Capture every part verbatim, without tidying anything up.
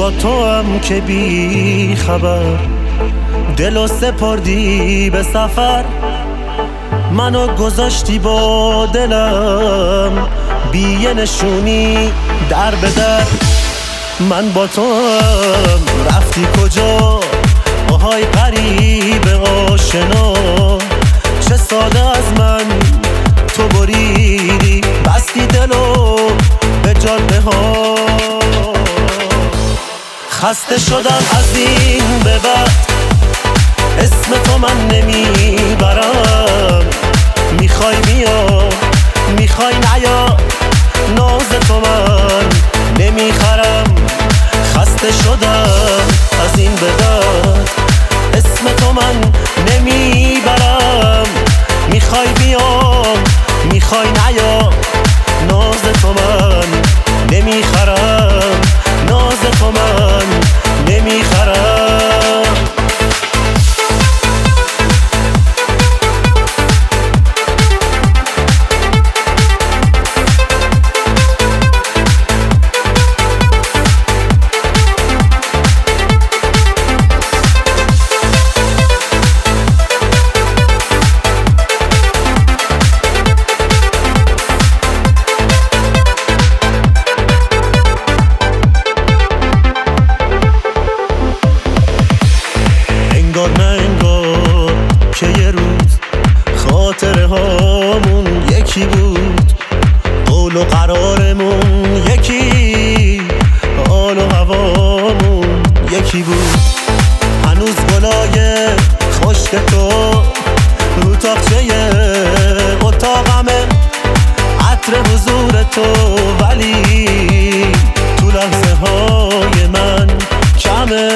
با تو هم که بی خبر دلو سپردی به سفر، منو گذاشتی با دلم بی یه نشونی در به در. من با تو هم رفتی کجا، آهای غریب آشنا، چه ساده از من تو بریدی، بستی دلو به جاده ها. خسته شدم از این به بعد، اسم تو من نمیبرم، میخوای بیا میخوای نیا، ناز تو من نمیخرم. خسته شدم از این به بعد، اسم تو من نمیبرم، میخوای بیا میخوای نیا، ناز تو من نمیخرم، ناز تو من نمیخرم. انگار نه انگار که یه روز خاطره هامون یکی بود، قول و قرارمون یکی، حال و هوامون یکی بود. هنوز گلای خشک تو رو تاقچه اتاقمه، عطر حضور تو ولی تو لحظه های من کمه.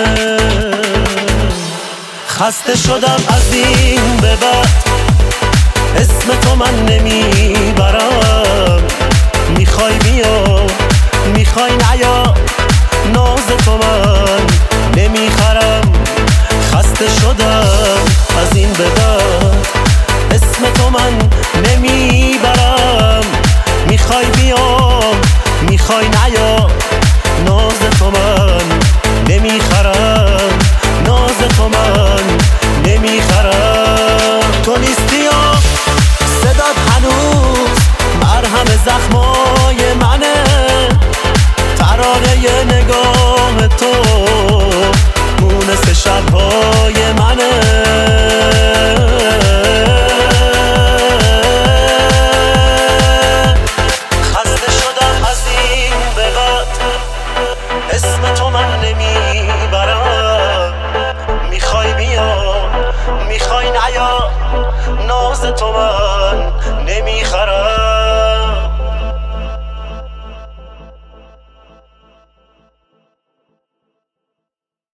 خسته شدم از این به بعد، اسم تو من نمیبرم، میخوای بیا میخوای نیا، ناز تو من نمیخرم. خسته شدم از این به بعد، اسم تو من نمیبرم، میخوای بیا میخوای نیا.